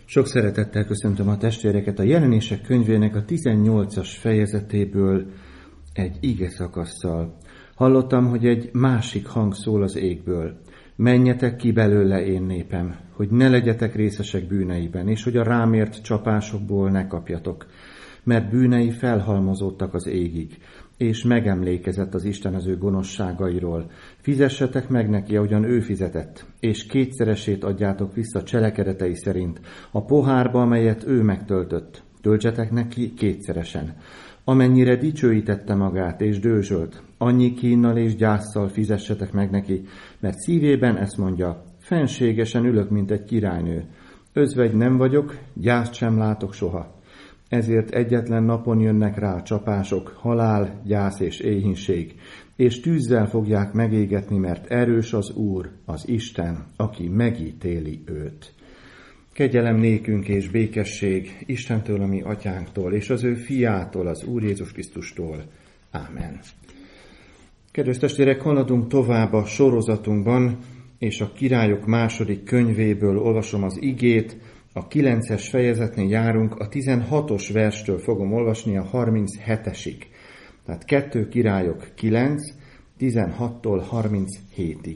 Sok szeretettel köszöntöm a testvéreket a Jelenések könyvének a 18-as fejezetéből egy ige szakasszal. Hallottam, hogy egy másik hang szól az égből. Menjetek ki belőle, én népem, hogy ne legyetek részesek bűneiben, és hogy a rámért csapásokból ne kapjatok. Mert bűnei felhalmozódtak az égig, és megemlékezett az Isten az ő gonoszságairól. Fizessetek meg neki, ahogyan ő fizetett, és kétszeresét adjátok vissza cselekedetei szerint a pohárba, amelyet ő megtöltött. Töltsetek neki kétszeresen. Amennyire dicsőítette magát és dőzsölt, annyi kínnal és gyásszal fizessetek meg neki, mert szívében ezt mondja, fenségesen ülök, mint egy királynő. Özvegy nem vagyok, gyászt sem látok soha. Ezért egyetlen napon jönnek rá csapások, halál, gyász és éhínség, és tűzzel fogják megégetni, mert erős az Úr, az Isten, aki megítéli őt. Kegyelem nékünk és békesség Istentől, a mi atyánktól, és az ő fiától, az Úr Jézus Krisztustól. Ámen. Kedves testvérek, haladunk tovább a sorozatunkban, és a Királyok második könyvéből olvasom az igét. A 9-es fejezetnél járunk, a 16-os verstől fogom olvasni a 37-esig. Tehát 2 Királyok 9, 16-tól 37-ig.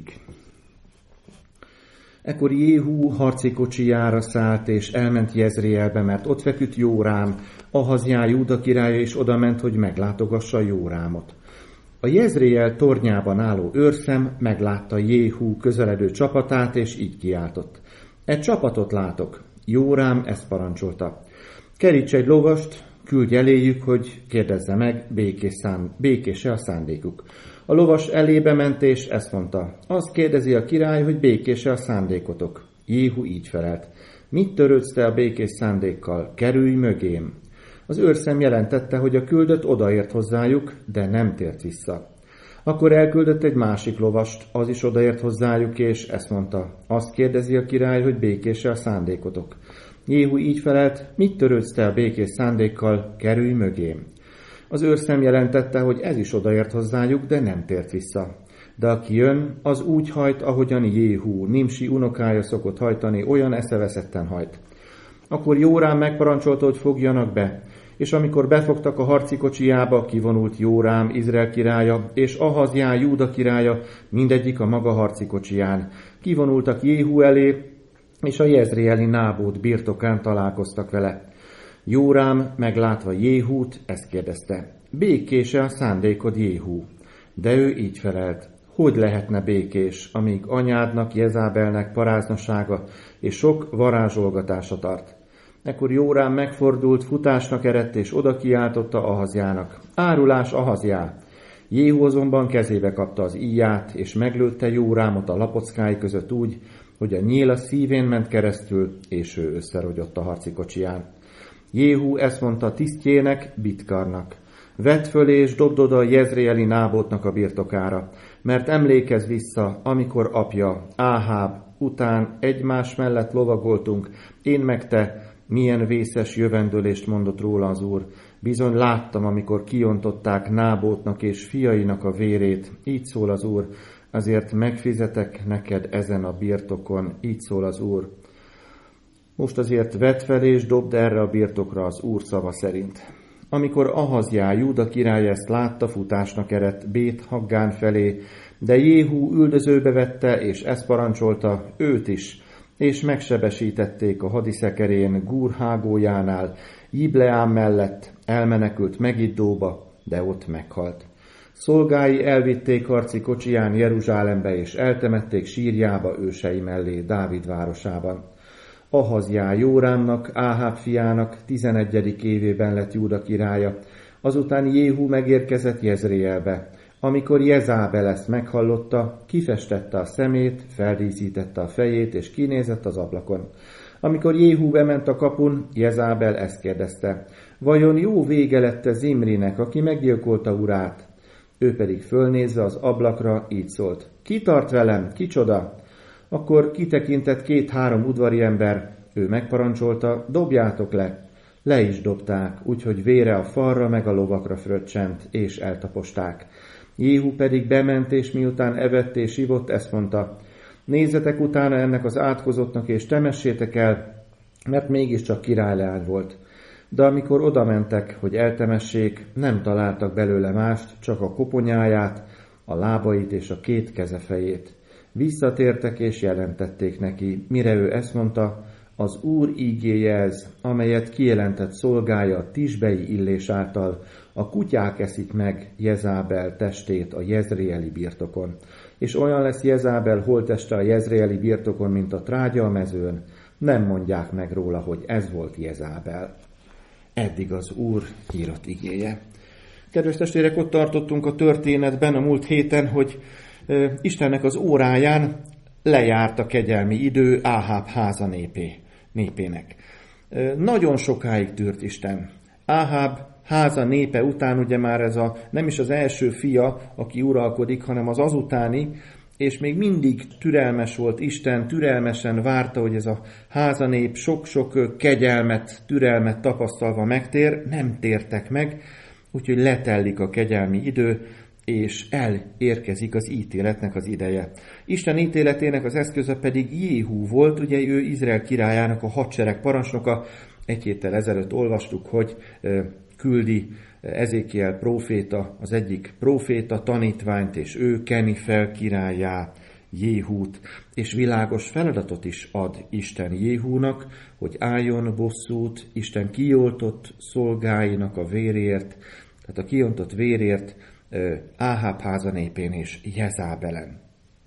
Ekkor Jéhú harci kocsijára szállt, és elment Jezreelbe, mert ott feküdt Jórám, Ahazjá Júda királya, és odament, hogy meglátogassa Jórámot. A Jezreel tornyában álló őrszem meglátta Jéhú közeledő csapatát, és így kiáltott. Egy csapatot látok. Jórám ezt parancsolta. Keríts egy lovast, küldj eléjük, hogy kérdezze meg, békés-e a szándékuk. A lovas elébe ment, és ezt mondta. Azt kérdezi a király, hogy békés-e a szándékotok. Jéhú így felelt. Mit törődsz te a békés szándékkal? Kerülj mögém. Az őrszem jelentette, hogy a küldött odaért hozzájuk, de nem tért vissza. Akkor elküldött egy másik lovast, az is odaért hozzájuk, és ezt mondta. Azt kérdezi a király, hogy békés-e a szándékotok. Jéhú így felelt, mit törődsz te a békés szándékkal, kerülj mögém. Az őrszem jelentette, hogy ez is odaért hozzájuk, de nem tért vissza. De aki jön, az úgy hajt, ahogyan Jéhú, Nimsi unokája szokott hajtani, olyan eszeveszetten hajt. Akkor Jórám megparancsolta, hogy fogjanak be, és amikor befogtak a harci kocsijába, kivonult Jórám, Izrael királya, és Ahazjá, Júda királya, mindegyik a maga harci kocsiján. Kivonultak Jéhú elé, és a jezreeli Nábót birtokán találkoztak vele. Jórám, meglátva Jéhút, ezt kérdezte. Békés-e a szándékod, Jéhú? De ő így felelt. Hogy lehetne békés, amíg anyádnak, Jezábelnek paráznasága és sok varázsolgatása tart? Ekkor Jórám megfordult, futásnak eredt, és oda kiáltotta Ahazjának. Árulás, Ahazjá! Jéhú azonban kezébe kapta az íját, és meglőtte Jórámot a lapockái között úgy, hogy a nyíl a szívén ment keresztül, és ő összerogyott a harci kocsiján. Jéhú ezt mondta tisztjének, Bitkarnak. Vedd föl és dobd oda a jezreeli Nábótnak a birtokára, mert emlékezz vissza, amikor apja, Áháb után egymás mellett lovagoltunk, én meg te, milyen vészes jövendőlést mondott róla az Úr. Bizony láttam, amikor kiontották Nábótnak és fiainak a vérét. Így szól az Úr, azért megfizetek neked ezen a birtokon. Így szól az Úr. Most azért vedd fel és dobd erre a birtokra az Úr szava szerint. Amikor Ahazjá, Júda király ezt látta, futásnak eredt Bét-Haggán felé, de Jéhú üldözőbe vette, és ezt parancsolta őt is, és megsebesítették a hadiszekerén Gúr-hágójánál, Jibleám mellett, elmenekült Megiddóba, de ott meghalt. Szolgái elvitték harci kocsiján Jeruzsálembe, és eltemették sírjába ősei mellé Dávid városában. Ahazjá Jórámnak, Áháb fiának 11. évében lett Júda királya, azután Jéhú megérkezett Jezreelbe. Amikor Jezábel ezt meghallotta, kifestette a szemét, feldíszítette a fejét, és kinézett az ablakon. Amikor Jéhú bement a kapun, Jezábel ezt kérdezte, vajon jó vége lett Zimrinek, aki meggyilkolta urát? Ő pedig fölnézve az ablakra így szólt, ki tart velem, kicsoda? Akkor kitekintett 2-3 udvari ember, ő megparancsolta, dobjátok le. Le is dobták, úgyhogy vére a falra meg a lovakra fröccsent, és eltaposták. Jéhú pedig bement, és miután evett és ivott, ezt mondta, nézzetek utána ennek az átkozottnak, és temessétek el, mert mégiscsak királyleány volt. De amikor odamentek, hogy eltemessék, nem találtak belőle mást, csak a koponyáját, a lábait és a 2 kezefejét. Visszatértek és jelentették neki, mire ő ezt mondta, az Úr ígéje ez, amelyet kijelentett szolgája a Tisbei Illés által, a kutyák eszik meg Jezábel testét a jezreeli birtokon. És olyan lesz Jezábel holtteste a jezreeli birtokon, mint a trágya a mezőn. Nem mondják meg róla, hogy ez volt Jezábel. Eddig az Úr írott igéje. Kedves testvérek, ott tartottunk a történetben a múlt héten, hogy Istennek az óráján lejárt a kegyelmi idő Áháb háza népének. Nagyon sokáig tűrt Isten. Áháb háza népe után ugye már ez nem is az első fia, aki uralkodik, hanem az azutáni, és még mindig türelmes volt Isten, türelmesen várta, hogy ez a házanép sok-sok kegyelmet, türelmet tapasztalva megtér, nem tértek meg, úgyhogy letellik a kegyelmi idő, és elérkezik az ítéletnek az ideje. Isten ítéletének az eszköze pedig Jéhú volt, ugye ő Izrael királyának a hadsereg parancsnoka. 1 héttel ezelőtt olvastuk, hogy küldi Ezékiel próféta, az egyik próféta tanítványt, és ő keni fel királlyá Jéhút, és világos feladatot is ad Isten Jéhúnak, hogy álljon bosszút Isten kioltott szolgáinak a vérért, tehát a kiontott vérért Áháb háza népén és Jezábelen.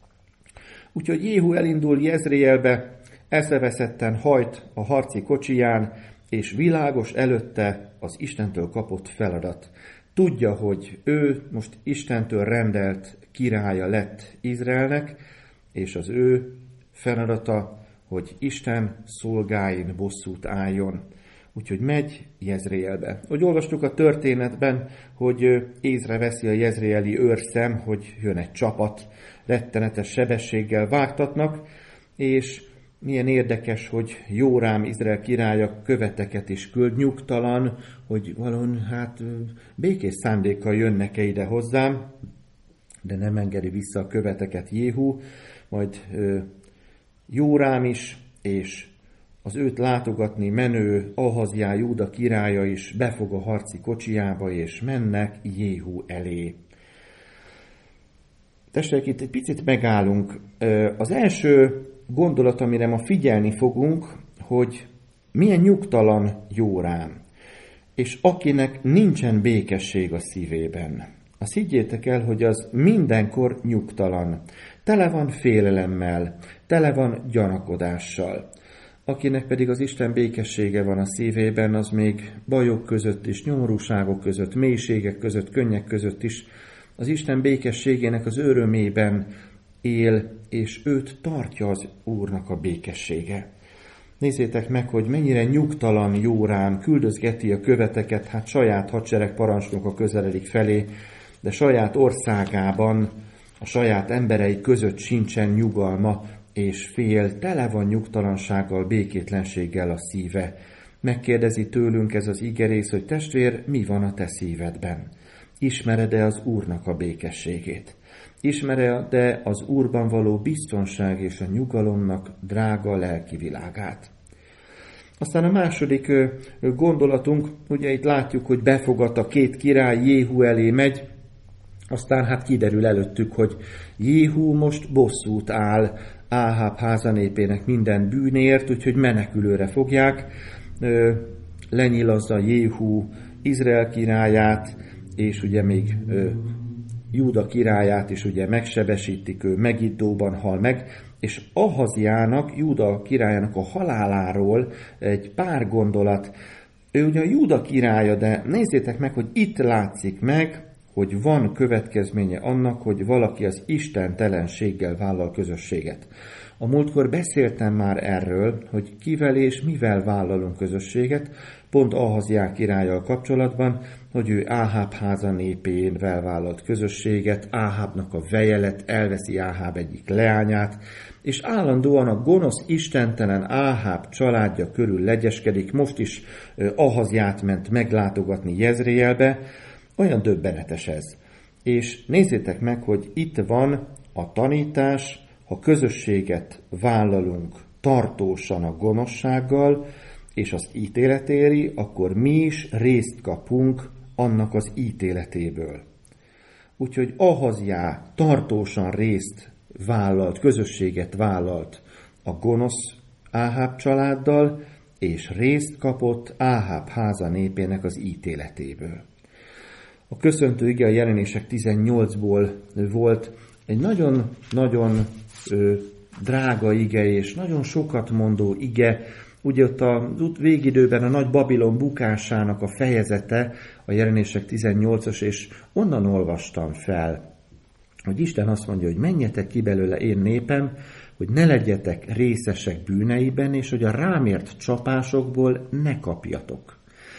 Úgyhogy Jéhú elindul Jezreelbe, eszeveszetten hajt a harci kocsiján, és világos előtte az Istentől kapott feladat. Tudja, hogy ő most Istentől rendelt királya lett Izraelnek, és az ő feladata, hogy Isten szolgáin bosszút álljon. Úgyhogy megy Jezreelbe. Hogy olvastuk a történetben, hogy észreveszi a jezreeli őrszem, hogy jön egy csapat, rettenetes sebességgel vágtatnak, és milyen érdekes, hogy Jórám Izrael királya követeket is küld, nyugtalan, hogy valóban békés szándékkal jönnek-e ide hozzám, de nem engedi vissza a követeket Jéhú, majd Jórám is, és az őt látogatni menő Ahazjá Júda királya is befog a harci kocsijába, és mennek Jéhú elé. Testvérek, itt egy picit megállunk. Az első gondolat, amire ma figyelni fogunk, hogy milyen nyugtalan Jórám, és akinek nincsen békesség a szívében. Azt higgyétek el, hogy az mindenkor nyugtalan, tele van félelemmel, tele van gyanakodással. Akinek pedig az Isten békessége van a szívében, az még bajok között is, nyomorúságok között, mélységek között, könnyek között is az Isten békességének az örömében él, és őt tartja az Úrnak a békessége. Nézzétek meg, hogy mennyire nyugtalan Jórám, küldözgeti a követeket, saját hadsereg parancsnoka közeledik felé, de saját országában, a saját emberei között sincsen nyugalma, és fél, tele van nyugtalansággal, békétlenséggel a szíve. Megkérdezi tőlünk ez az igerész, hogy testvér, mi van a te szívedben? Ismered-e az Úrnak a békességét? Ismered-e az Úrban való biztonság és a nyugalomnak drága lelki világát? Aztán a második gondolatunk, ugye itt látjuk, hogy befogad a 2 király, Jéhú elé megy, aztán kiderül előttük, hogy Jéhú most bosszút áll Áháb házanépének minden bűnért, úgyhogy menekülőre fogják, lenyilazza Jéhú Izrael királyát, és ugye még Júda királyát is ugye megsebesítik, ő Megiddóban hal meg, és Ahazjának, Júda királyának a haláláról egy pár gondolat. Ő ugye a Júda királya, de nézzétek meg, hogy itt látszik meg, hogy van következménye annak, hogy valaki az istentelenséggel vállal közösséget. A múltkor beszéltem már erről, hogy kivel és mivel vállalunk közösséget, pont Ahazjá királlyal kapcsolatban, hogy ő Áháb háza népével vállalt közösséget, Áhábnak a veje lett, elveszi Áháb egyik leányát, és állandóan a gonosz, istentelen Áháb családja körül legyeskedik, most is Ahazját ment meglátogatni Jezreelbe, olyan döbbenetes ez. És nézzétek meg, hogy itt van a tanítás, ha közösséget vállalunk tartósan a gonoszsággal, és az ítélet éri, akkor mi is részt kapunk annak az ítéletéből. Úgyhogy Ahazjá tartósan részt vállalt, közösséget vállalt a gonosz Áháb családdal, és részt kapott Áháb háza népének az ítéletéből. A köszöntő ige a Jelenések 18-ból volt egy nagyon-nagyon drága ige, és nagyon sokat mondó ige. Ugye ott a végidőben a nagy Babilon bukásának a fejezete, a Jelenések 18-as, és onnan olvastam fel, hogy Isten azt mondja, hogy menjetek ki belőle én népem, hogy ne legyetek részesek bűneiben, és hogy a rámért csapásokból ne kapjatok.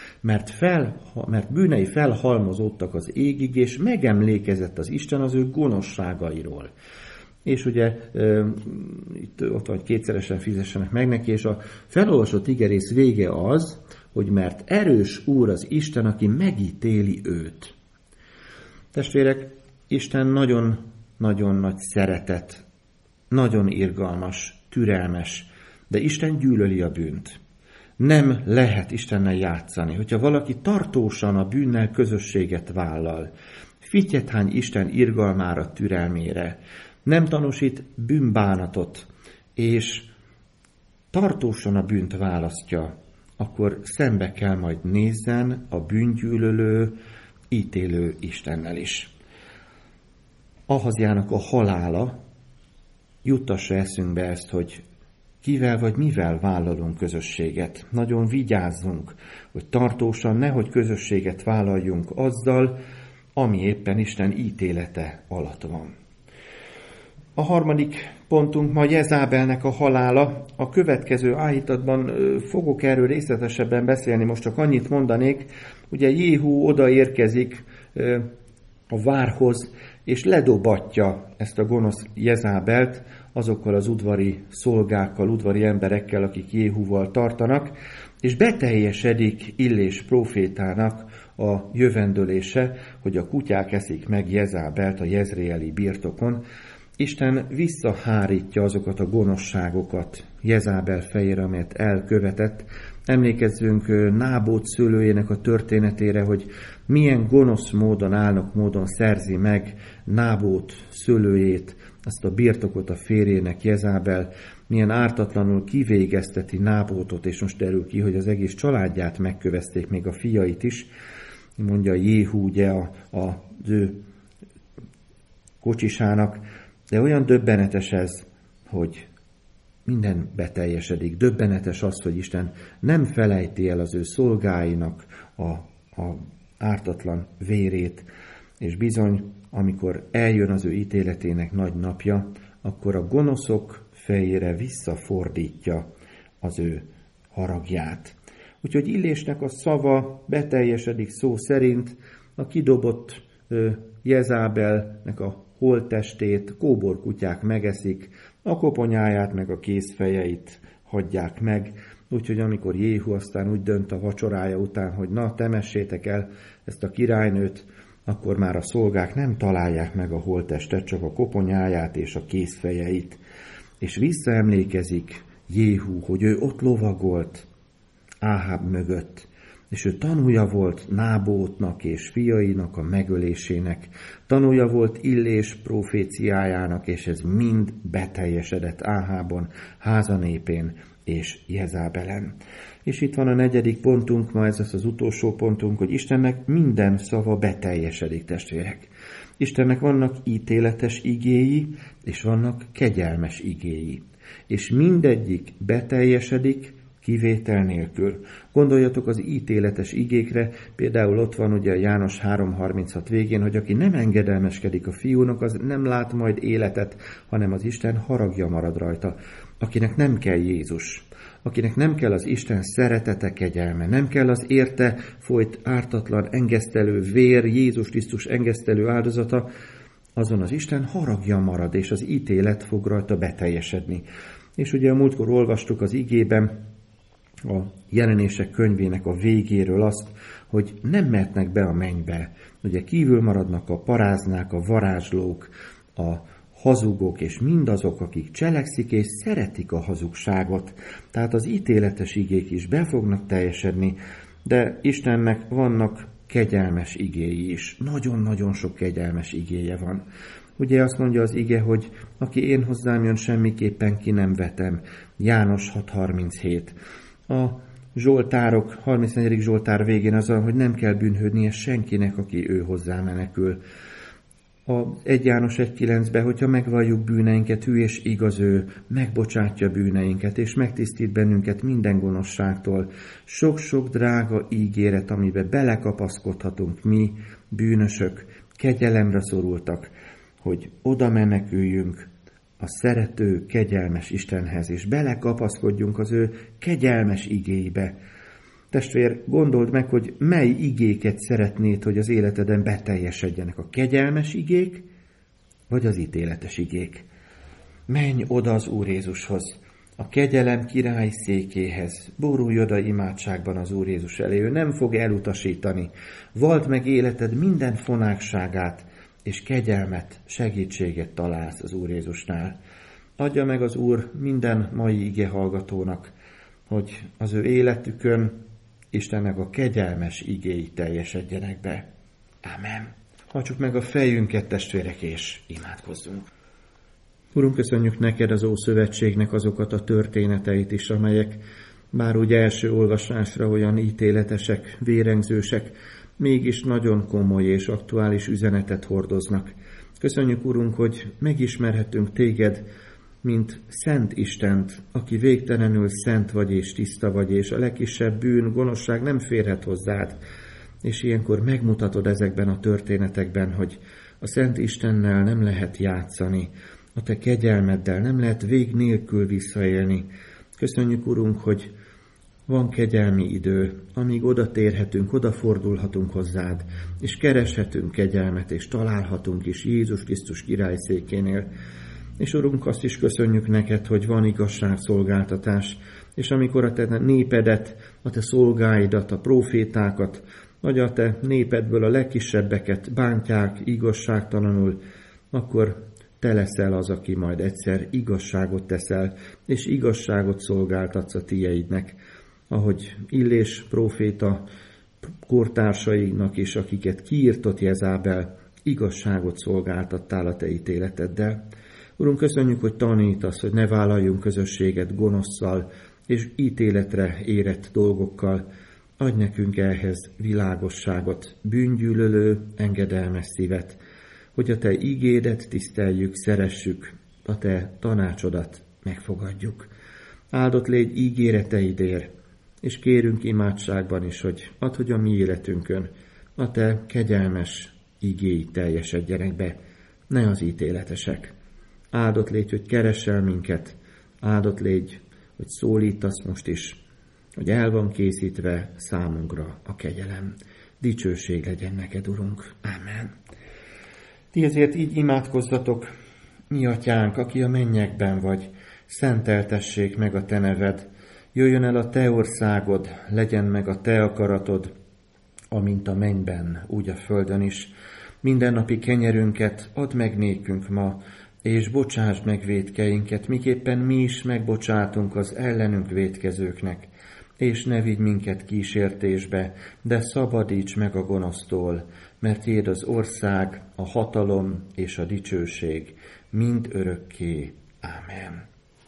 Mert bűnei felhalmozódtak az égig, és megemlékezett az Isten az ő gonoszságairól. És ugye itt ott van, hogy kétszeresen fizessenek meg neki, és a felolvasott igerész vége az, hogy mert erős Úr az Isten, aki megítéli őt. Testvérek, Isten nagyon-nagyon nagy szeretet, nagyon irgalmas, türelmes, de Isten gyűlöli a bűnt. Nem lehet Istennel játszani. Hogyha valaki tartósan a bűnnel közösséget vállal, fittyet hány Isten irgalmára, türelmére, nem tanúsít bűnbánatot, és tartósan a bűnt választja, akkor szembe kell majd nézzen a bűngyűlölő, ítélő Istennel is. Ahazjának a halála juttassa eszünkbe ezt, hogy kivel vagy mivel vállalunk közösséget. Nagyon vigyázzunk, hogy tartósan nehogy közösséget vállaljunk azzal, ami éppen Isten ítélete alatt van. A harmadik pontunk ma Jezábelnek a halála. A következő áhítatban fogok erről részletesebben beszélni, most csak annyit mondanék. Ugye Jéhú odaérkezik a várhoz, és ledobatja ezt a gonosz Jezábelt azokkal az udvari szolgákkal, udvari emberekkel, akik Jéhúval tartanak, és beteljesedik Illés prófétának a jövendölése, hogy a kutyák eszik meg Jezábelt a jezreeli birtokon. Isten visszahárítja azokat a gonoszságokat Jezábel fejére, amelyet elkövetett. Emlékezzünk Nábót szőlőjének a történetére, hogy milyen gonosz módon, álnok módon szerzi meg Nábót szőlőjét, azt a birtokot a férjének Jezábel, milyen ártatlanul kivégezteti Nábótot, és most derül ki, hogy az egész családját megkövezték, még a fiait is. Mondja Jéhú ugye az ő kocsisának, de olyan döbbenetes ez, hogy minden beteljesedik. Döbbenetes az, hogy Isten nem felejti el az ő szolgáinak a ártatlan vérét, és bizony, amikor eljön az ő ítéletének nagy napja, akkor a gonoszok fejére visszafordítja az ő haragját. Úgyhogy Illésnek a szava beteljesedik szó szerint, a kidobott Jezábelnek a holttestét kóborkutyák megeszik, a koponyáját meg a kézfejeit hagyják meg, úgyhogy amikor Jéhú aztán úgy dönt a vacsorája után, hogy na, temessétek el ezt a királynőt, akkor már a szolgák nem találják meg a holttestet, csak a koponyáját és a kézfejeit. És visszaemlékezik Jéhú, hogy ő ott lovagolt Áháb mögött, és ő tanúja volt Nábótnak és fiainak a megölésének, tanúja volt Illés proféciájának, és ez mind beteljesedett Áhábon, házanépén és Jezábelen. És itt van a negyedik pontunk, ma ez lesz az utolsó pontunk, hogy Istennek minden szava beteljesedik, testvérek. Istennek vannak ítéletes igéi, és vannak kegyelmes igéi. És mindegyik beteljesedik, kivétel nélkül. Gondoljatok az ítéletes igékre, például ott van ugye János 3:36 végén, hogy aki nem engedelmeskedik a fiúnak, az nem lát majd életet, hanem az Isten haragja marad rajta. Akinek nem kell Jézus, akinek nem kell az Isten szeretete, kegyelme, nem kell az érte folyt ártatlan engesztelő vér, Jézus Krisztus engesztelő áldozata, azon az Isten haragja marad, és az ítélet fog rajta beteljesedni. És ugye a múltkor olvastuk az igében, a Jelenések könyvének a végéről azt, hogy nem mehetnek be a mennybe. Ugye kívül maradnak a paráznák, a varázslók, a hazugok, és mindazok, akik cselekszik és szeretik a hazugságot. Tehát az ítéletes igék is be fognak teljesedni, de Istennek vannak kegyelmes igéi is. Nagyon-nagyon sok kegyelmes igéje van. Ugye azt mondja az ige, hogy aki én hozzám jön, semmiképpen ki nem vetem. János 6.37. A Zsoltárok, 34. Zsoltár végén az, hogy nem kell bűnhődnie senkinek, aki ő hozzá menekül. A 1 János 1.9-ben, hogyha megvalljuk bűneinket, hű és igaz ő, megbocsátja bűneinket, és megtisztít bennünket minden gonoszságtól. Sok-sok drága ígéret, amiben belekapaszkodhatunk mi, bűnösök, kegyelemre szorultak, hogy oda meneküljünk a szerető, kegyelmes Istenhez, és belekapaszkodjunk az ő kegyelmes igéibe. Testvér, gondold meg, hogy mely igéket szeretnéd, hogy az életeden beteljesedjenek, a kegyelmes igék, vagy az ítéletes igék. Menj oda az Úr Jézushoz, a kegyelem király székéhez, borulj oda imádságban az Úr Jézus elé, ő nem fog elutasítani. Vald meg életed minden fonákságát, és kegyelmet, segítséget találsz az Úr Jézusnál. Adja meg az Úr minden mai ige hallgatónak, hogy az ő életükön Istennek a kegyelmes igéi teljesedjenek be. Ámen. Hajtsuk meg a fejünket, testvérek, és imádkozzunk. Urunk, köszönjük neked az Ószövetségnek azokat a történeteit is, amelyek bár úgy első olvasásra olyan ítéletesek, vérengzősek, mégis nagyon komoly és aktuális üzenetet hordoznak. Köszönjük, Urunk, hogy megismerhetünk téged, mint Szent Istent, aki végtelenül szent vagy és tiszta vagy, és a legkisebb bűn, gonoszság nem férhet hozzád. És ilyenkor megmutatod ezekben a történetekben, hogy a Szent Istennel nem lehet játszani, a te kegyelmeddel nem lehet vég nélkül visszaélni. Köszönjük, Urunk, hogy van kegyelmi idő, amíg oda térhetünk, odafordulhatunk hozzád, és kereshetünk kegyelmet, és találhatunk is Jézus Krisztus királyszékénél. És Urunk, azt is köszönjük neked, hogy van igazságszolgáltatás, és amikor a te népedet, a te szolgáidat, a prófétákat, vagy a te népedből a legkisebbeket bántják igazságtalanul, akkor te leszel az, aki majd egyszer igazságot teszel, és igazságot szolgáltatsz a tieidnek, ahogy Illés próféta kortársainak is, akiket kiírtott Jezábel, igazságot szolgáltattál a te ítéleteddel. Urunk, köszönjük, hogy tanítasz, hogy ne vállaljunk közösséget gonoszszal és ítéletre érett dolgokkal. Adj nekünk ehhez világosságot, bűngyűlölő, engedelmes szívet, hogy a te ígédet tiszteljük, szeressük, a te tanácsodat megfogadjuk. Áldott légy ígéreteidért, és kérünk imádságban is, hogy add, hogy a mi életünkön a te kegyelmes igéi teljesedjenek be, ne az ítéletesek. Áldott légy, hogy keresel minket, áldott légy, hogy szólítasz most is, hogy el van készítve számunkra a kegyelem. Dicsőség legyen neked, Urunk. Ámen. Ti ezért így imádkozzatok, mi atyánk, aki a mennyekben vagy, szenteltessék meg a te neved, jöjjön el a te országod, legyen meg a te akaratod, amint a mennyben, úgy a földön is. Mindennapi kenyerünket add meg nékünk ma, és bocsásd meg vétkeinket, miképpen mi is megbocsátunk az ellenünk vétkezőknek, és ne vigy minket kísértésbe, de szabadíts meg a gonosztól, mert tiéd az ország, a hatalom és a dicsőség, mind örökké. Ámen.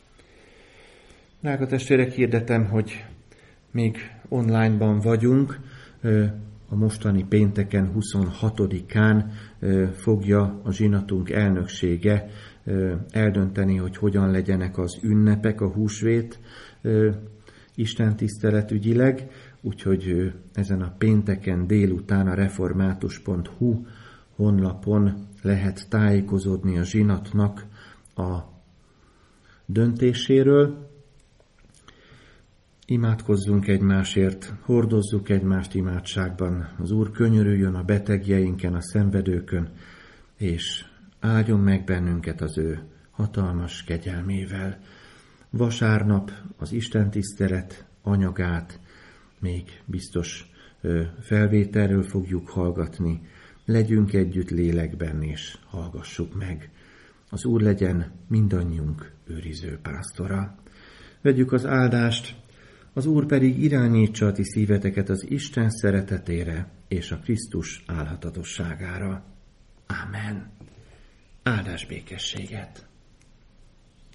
Drága testvérek, hirdetem, hogy még online-ban vagyunk, a mostani pénteken 26-án fogja a zsinatunk elnöksége eldönteni, hogy hogyan legyenek az ünnepek, a húsvét istentiszteletügyileg, úgyhogy ezen a pénteken délután a református.hu honlapon lehet tájékozódni a zsinatnak a döntéséről. Imádkozzunk egymásért, hordozzuk egymást imádságban. Az Úr könyörüljön a betegjeinken, a szenvedőkön, és áldjon meg bennünket az ő hatalmas kegyelmével. Vasárnap az istentisztelet anyagát még biztos felvételről fogjuk hallgatni. Legyünk együtt lélekben, és hallgassuk meg. Az Úr legyen mindannyiunk őriző pásztora. Vegyük az áldást, az Úr pedig irányítsa a ti szíveteket az Isten szeretetére és a Krisztus álhatatosságára. Ámen. Áldás békességet!